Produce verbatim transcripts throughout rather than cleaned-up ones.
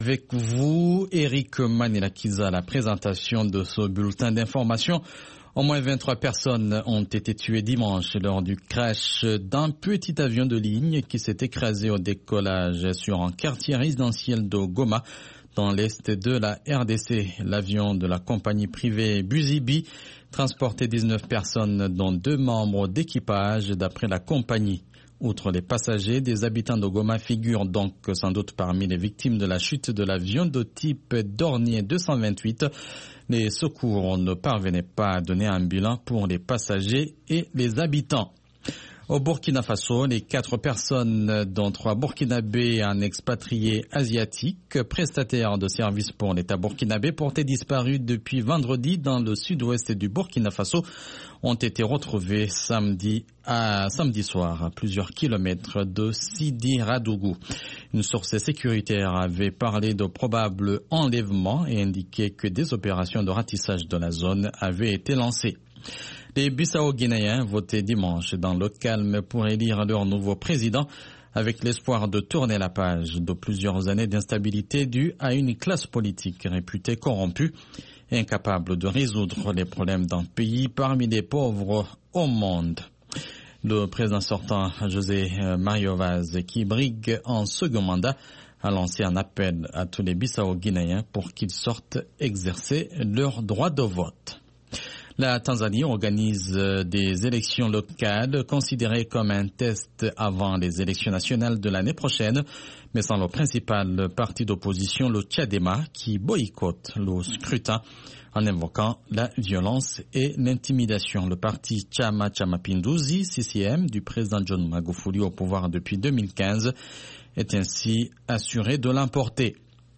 Avec vous, Eric Manilakiza, la présentation de ce bulletin d'information. Au moins vingt-trois personnes ont été tuées dimanche lors du crash d'un petit avion de ligne qui s'est écrasé au décollage sur un quartier résidentiel de Goma, dans l'est de la R D C. L'avion de la compagnie privée Buzibi transportait dix-neuf personnes, dont deux membres d'équipage, d'après la compagnie. Outre les passagers, des habitants de Goma figurent donc sans doute parmi les victimes de la chute de l'avion de type Dornier deux cent vingt-huit. Les secours ne parvenaient pas à donner un bilan pour les passagers et les habitants. Au Burkina Faso, les quatre personnes, dont trois Burkinabés et un expatrié asiatique, prestataires de services pour l'État burkinabé, portés disparus depuis vendredi dans le sud-ouest du Burkina Faso, ont été retrouvés samedi à samedi soir à plusieurs kilomètres de Sidi Radougou. Une source sécuritaire avait parlé de probables enlèvements et indiqué que des opérations de ratissage de la zone avaient été lancées. Les Bissau-Guinéens votaient dimanche dans le calme pour élire leur nouveau président, avec l'espoir de tourner la page de plusieurs années d'instabilité due à une classe politique réputée corrompue, incapable de résoudre les problèmes d'un pays parmi les pauvres au monde. Le président sortant, José Mario Vaz, qui brigue en second mandat, a lancé un appel à tous les Bissau-Guinéens pour qu'ils sortent exercer leur droit de vote. La Tanzanie organise des élections locales considérées comme un test avant les élections nationales de l'année prochaine, mais sans le principal parti d'opposition, le Tchadema, qui boycotte le scrutin en invoquant la violence et l'intimidation. Le parti Chama Cha Mapinduzi, C C M, du président John Magufuli au pouvoir depuis deux mille quinze, est ainsi assuré de l'emporter.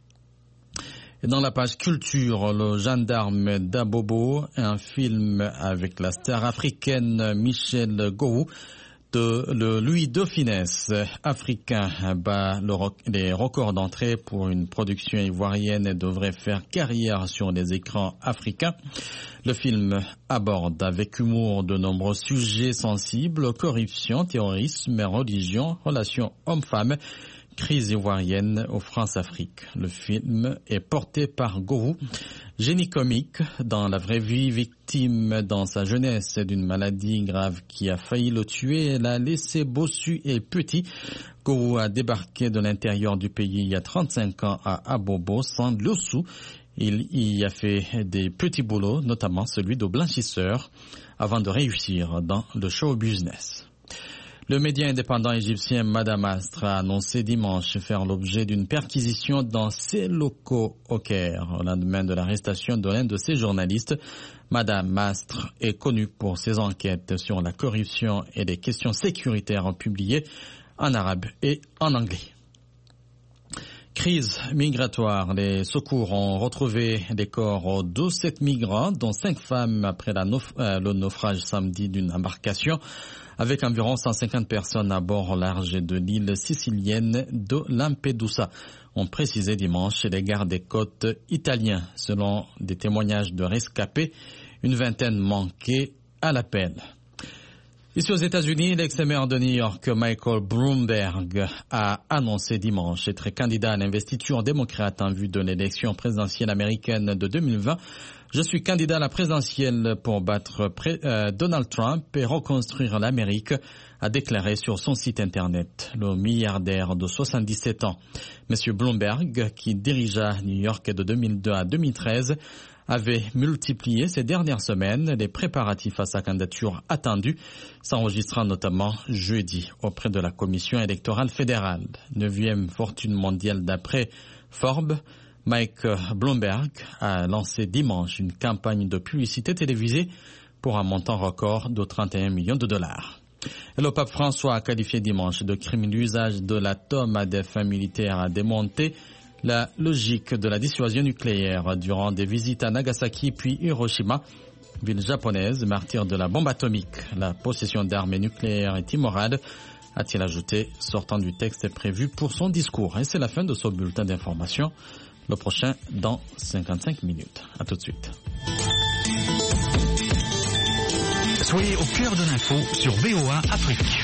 Et dans la page culture, le gendarme d'Abobo, un film avec la star africaine Michel Gou, de le Louis Dauphinès africain bat le, les records d'entrée pour une production ivoirienne et devrait faire carrière sur les écrans africains. Le film aborde avec humour de nombreux sujets sensibles: corruption, terrorisme, religion, relations hommes-femmes, crise ivoirienne au France-Afrique. Le film est porté par Gourou, génie comique dans la vraie vie, victime dans sa jeunesse d'une maladie grave qui a failli le tuer et l'a laissé bossu et petit. Gourou a débarqué de l'intérieur du pays il y a trente-cinq ans à Abobo sans le sou. Il y a fait des petits boulots, notamment celui de blanchisseur, avant de réussir dans le show business. Le média indépendant égyptien Madame Astre a annoncé dimanche faire l'objet d'une perquisition dans ses locaux au Caire, au lendemain de l'arrestation de l'un de ses journalistes. Madame Astre est connue pour ses enquêtes sur la corruption et les questions sécuritaires publiées en arabe et en anglais. Crise migratoire. Les secours ont retrouvé des corps de sept migrants, dont cinq femmes après la nauf- euh, le naufrage samedi d'une embarcation, avec environ cent cinquante personnes à bord au large de l'île sicilienne de Lampedusa, ont précisé dimanche les gardes-côtes italiens. Selon des témoignages de rescapés, une vingtaine manquaient à l'appel. Ici aux États-Unis, l'ex-maire de New York, Michael Bloomberg, a annoncé dimanche être candidat à l'investiture démocrate en vue de l'élection présidentielle américaine de deux mille vingt. Je suis candidat à la présidentielle pour battre pré- euh, Donald Trump et reconstruire l'Amérique, a déclaré sur son site internet le milliardaire de soixante-dix-sept ans. Monsieur Bloomberg, qui dirigea New York de deux mille deux à deux mille treize, avait multiplié ces dernières semaines les préparatifs à sa candidature attendue, s'enregistrant notamment jeudi auprès de la Commission électorale fédérale. Neuvième fortune mondiale d'après Forbes, Mike Bloomberg a lancé dimanche une campagne de publicité télévisée pour un montant record de trente et un millions de dollars. Et le pape François a qualifié dimanche de crime l'usage de l'atome à des fins militaires, à démonter la logique de la dissuasion nucléaire durant des visites à Nagasaki puis Hiroshima, ville japonaise martyre de la bombe atomique. La possession d'armes nucléaires est immorale, a-t-il ajouté, sortant du texte prévu pour son discours. Et c'est la fin de ce bulletin d'information. Le prochain dans cinquante-cinq minutes. À tout de suite. Soyez au cœur de l'info sur V O A Afrique.